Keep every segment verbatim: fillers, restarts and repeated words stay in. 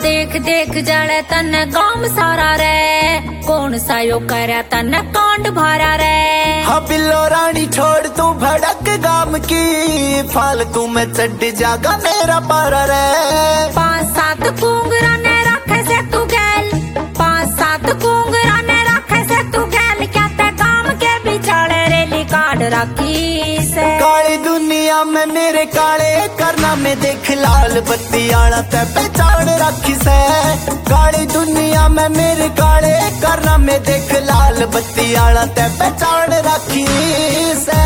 देख देख जड़े तन गाम सारा रे, कौन सा यो करे तन कांड भारा रे। हाँ बिल्लो रानी छोड़ तू भड़क गाम की, फालतू में चढ़ जागा मेरा पारा रे। पाँच सात कुंगरा ने रखे से तू गैल, पाँच सात कुंगरा ने रखे से तू गैल, क्या ते काम के बिचारे रेली काट रखी से। काली दुनिया में मेरे काले करना में देख लाल बत्ती आना ते पहचान रखी से। काली दुनिया में मेरे काले करना में देख लाल बत्ती आना ते पहचान रखी से।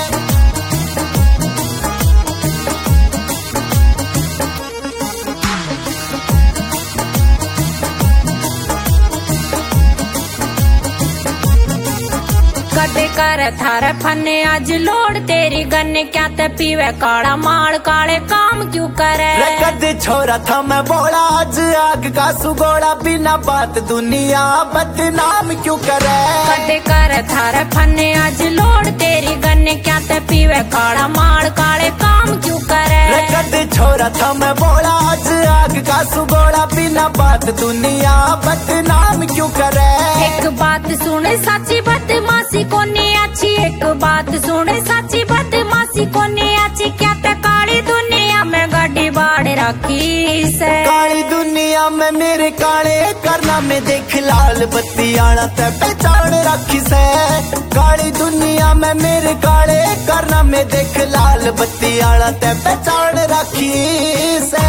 कटे कर थारे फने आज लोड तेरी गन्ने, क्या ते पीवे काला माल काले काम क्यों करे। कदे छोरा था मैं बोला आज आग का सुगोड़ा, बिना बात दुनिया बदनाम क्यों करे। कटे कर थारे फने आज लोड तेरी गन्ने, क्या ते पीवे काला माल काले काम क्यों करे। कदे छोरा था मैं बोला आज आग का सुगोड़ा, बिना बात दुनिया बदनाम क्यों करे। एक बात सुने सच्ची बदमाशी कोनी अच्छी, एक बात सुने सच्ची बदमाशी कोनी अच्छी, क्या ते काली दुनिया में गाड़ी बाढ़ रखी से। काली दुनिया में मेरे काले करना में देख लाल बत्ती आना ते पहचान रखी से। काली दुनिया में मेरे काले करना में देख लाल बत्ती आना ते पहचान रखी से।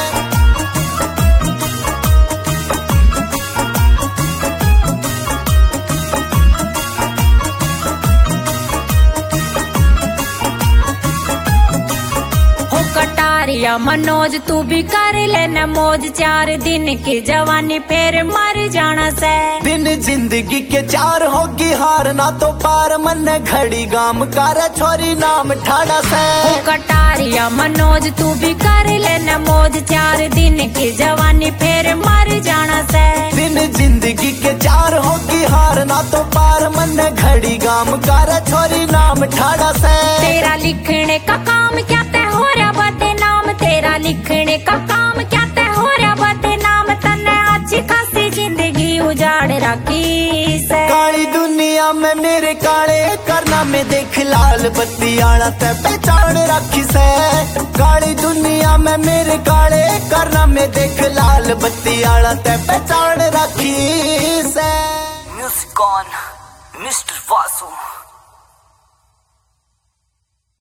कटारिया मनोज तू भी कर लेना मौज, चार दिन की जवानी फिर मर जाना से। दिन जिंदगी के चार होगी हार ना तो पार, मन घड़ी गाम कर छोरी नाम ठाड़ा से। कटारिया मनोज तू भी कर लेना मौज, चार दिन की जवानी फिर मर जाना से। दिन जिंदगी के चार होगी हार ना तो पार, मन घड़ी गाम कर छोरी नाम ठाड़ा से। तेरा लिखने का काम क्या ते हो रहा बदनाम, तेरा लिखने का काम क्या ते हो रहा बदनाम, तन्ने अच्छी खासी जिंदगी उजाड़ रखी से। काली दुनिया में मेरे काले करना में देख लाल बत्ती आना ते पहचान रखी से। काली दुनिया में मेरे काले करना में देख लाल बत्ती आना ते पहचान रखी से। Music on mister Vasu.